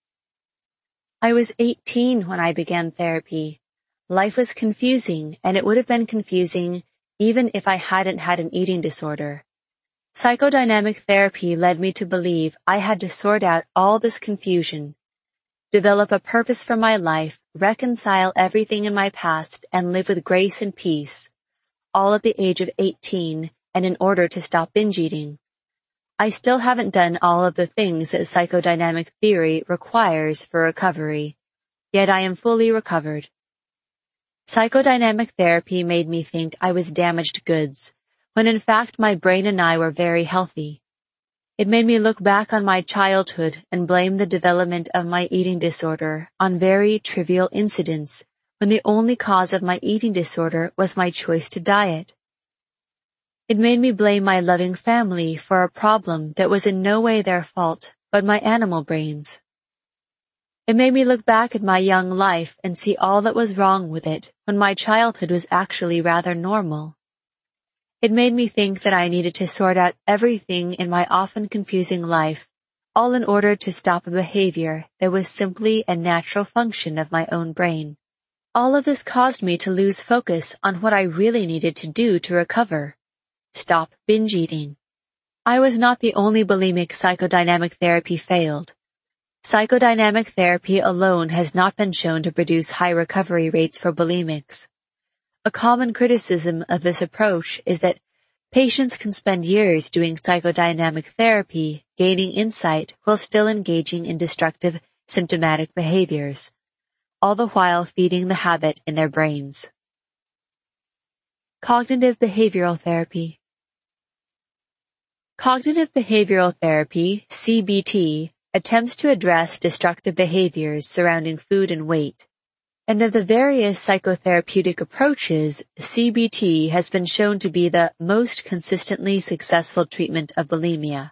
I was eighteen when I began therapy. Life was confusing, and it would have been confusing even if I hadn't had an eating disorder. Psychodynamic therapy led me to believe I had to sort out all this confusion, develop a purpose for my life, reconcile everything in my past, and live with grace and peace, all at the age of eighteen, and in order to stop binge eating. I still haven't done all of the things that psychodynamic theory requires for recovery, yet I am fully recovered. Psychodynamic therapy made me think I was damaged goods, when in fact my brain and I were very healthy. It made me look back on my childhood and blame the development of my eating disorder on very trivial incidents, when the only cause of my eating disorder was my choice to diet. It made me blame my loving family for a problem that was in no way their fault, but my animal brain's. It made me look back at my young life and see all that was wrong with it, when my childhood was actually rather normal. It made me think that I needed to sort out everything in my often confusing life, all in order to stop a behavior that was simply a natural function of my own brain. All of this caused me to lose focus on what I really needed to do to recover. Stop binge eating. I was not the only bulimic psychodynamic therapy failed. Psychodynamic therapy alone has not been shown to produce high recovery rates for bulimics. A common criticism of this approach is that patients can spend years doing psychodynamic therapy, gaining insight while still engaging in destructive symptomatic behaviors, all the while feeding the habit in their brains. Cognitive behavioral therapy. Cognitive behavioral therapy, C B T, attempts to address destructive behaviors surrounding food and weight. And of the various psychotherapeutic approaches, C B T has been shown to be the most consistently successful treatment of bulimia.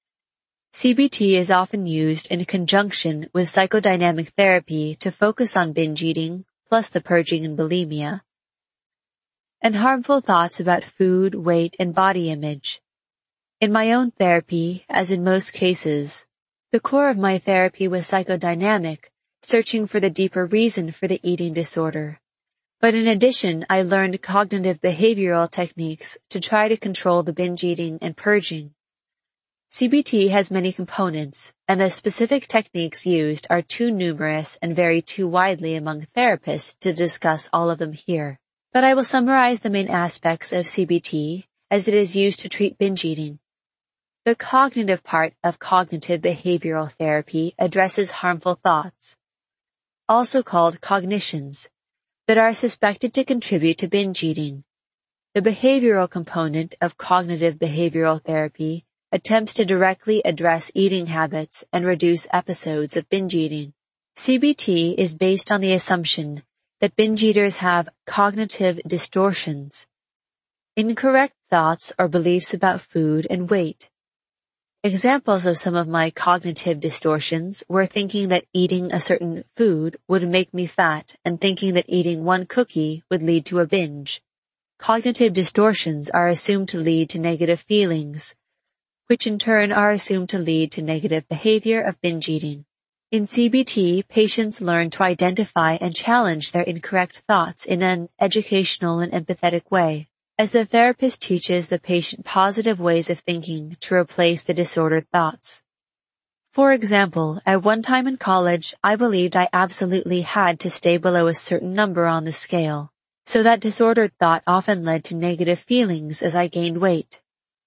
C B T is often used in conjunction with psychodynamic therapy to focus on binge eating, plus the purging in bulimia, and harmful thoughts about food, weight, and body image. In my own therapy, as in most cases, the core of my therapy was psychodynamic, searching for the deeper reason for the eating disorder. But in addition, I learned cognitive behavioral techniques to try to control the binge eating and purging. C B T has many components, and the specific techniques used are too numerous and vary too widely among therapists to discuss all of them here. But I will summarize the main aspects of C B T as it is used to treat binge eating. The cognitive part of cognitive behavioral therapy addresses harmful thoughts, also called cognitions, that are suspected to contribute to binge eating. The behavioral component of cognitive behavioral therapy attempts to directly address eating habits and reduce episodes of binge eating. C B T is based on the assumption that binge eaters have cognitive distortions, incorrect thoughts or beliefs about food and weight. Examples of some of my cognitive distortions were thinking that eating a certain food would make me fat and thinking that eating one cookie would lead to a binge. Cognitive distortions are assumed to lead to negative feelings, which in turn are assumed to lead to negative behavior of binge eating. In C B T, patients learn to identify and challenge their incorrect thoughts in an educational and empathetic way, as the therapist teaches the patient positive ways of thinking to replace the disordered thoughts. For example, at one time in college, I believed I absolutely had to stay below a certain number on the scale, so that disordered thought often led to negative feelings as I gained weight.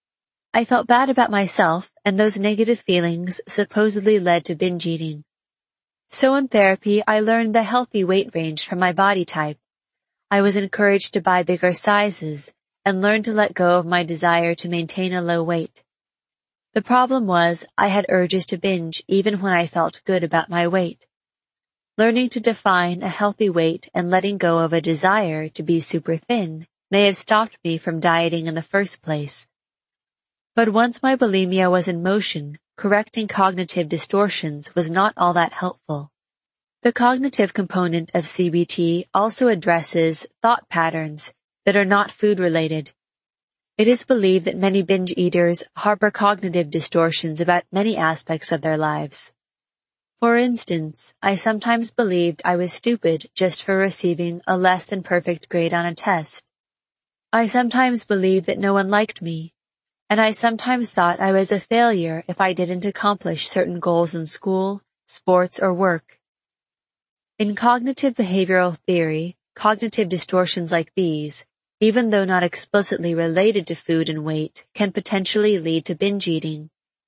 I felt bad about myself, and those negative feelings supposedly led to binge eating. So in therapy, I learned the healthy weight range from my body type. I was encouraged to buy bigger sizes and learned to let go of my desire to maintain a low weight. The problem was I had urges to binge even when I felt good about my weight. Learning to define a healthy weight and letting go of a desire to be super thin may have stopped me from dieting in the first place. But once my bulimia was in motion, correcting cognitive distortions was not all that helpful. The cognitive component of C B T also addresses thought patterns that are not food-related. It is believed that many binge eaters harbor cognitive distortions about many aspects of their lives. For instance, I sometimes believed I was stupid just for receiving a less than perfect grade on a test. I sometimes believed that no one liked me, and I sometimes thought I was a failure if I didn't accomplish certain goals in school, sports, or work. In cognitive behavioral theory, cognitive distortions like these, even though not explicitly related to food and weight, can potentially lead to binge eating.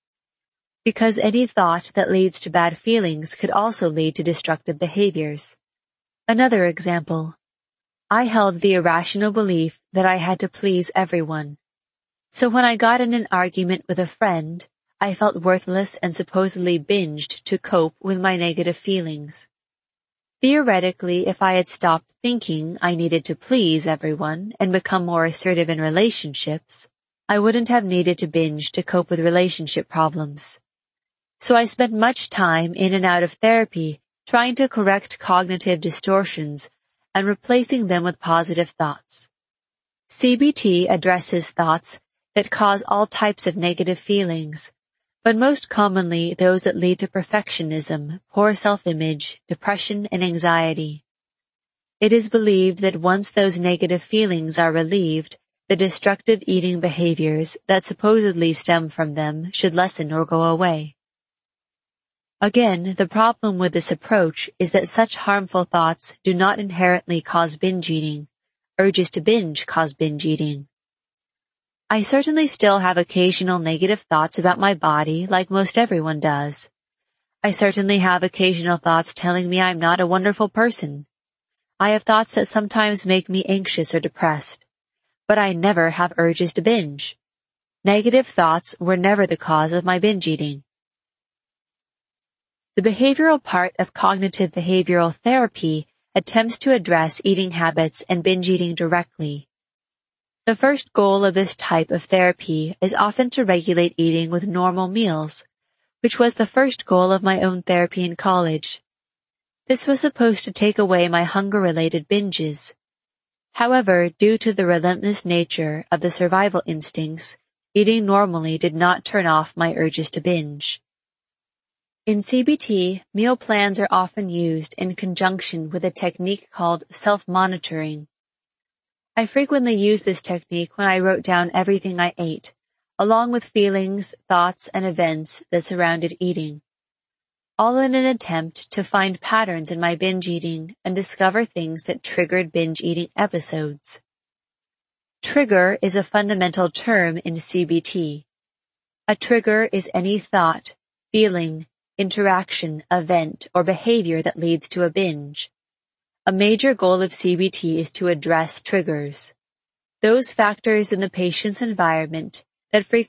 Because any thought that leads to bad feelings could also lead to destructive behaviors. Another example. I held the irrational belief that I had to please everyone. So when I got in an argument with a friend, I felt worthless and supposedly binged to cope with my negative feelings. Theoretically, if I had stopped thinking I needed to please everyone and become more assertive in relationships, I wouldn't have needed to binge to cope with relationship problems. So I spent much time in and out of therapy trying to correct cognitive distortions and replacing them with positive thoughts. C B T addresses thoughts that cause all types of negative feelings, but most commonly those that lead to perfectionism, poor self-image, depression, and anxiety. It is believed that once those negative feelings are relieved, the destructive eating behaviors that supposedly stem from them should lessen or go away. Again, the problem with this approach is that such harmful thoughts do not inherently cause binge eating. Urges to binge cause binge eating. I certainly still have occasional negative thoughts about my body like most everyone does. I certainly have occasional thoughts telling me I'm not a wonderful person. I have thoughts that sometimes make me anxious or depressed, but I never have urges to binge. Negative thoughts were never the cause of my binge eating. The behavioral part of cognitive behavioral therapy attempts to address eating habits and binge eating directly. The first goal of this type of therapy is often to regulate eating with normal meals, which was the first goal of my own therapy in college. This was supposed to take away my hunger-related binges. However, due to the relentless nature of the survival instincts, eating normally did not turn off my urges to binge. In C B T, meal plans are often used in conjunction with a technique called self-monitoring. I frequently used this technique when I wrote down everything I ate, along with feelings, thoughts, and events that surrounded eating, all in an attempt to find patterns in my binge eating and discover things that triggered binge eating episodes. Trigger is a fundamental term in C B T. A trigger is any thought, feeling, interaction, event, or behavior that leads to a binge. A major goal of C B T is to address triggers, those factors in the patient's environment that frequently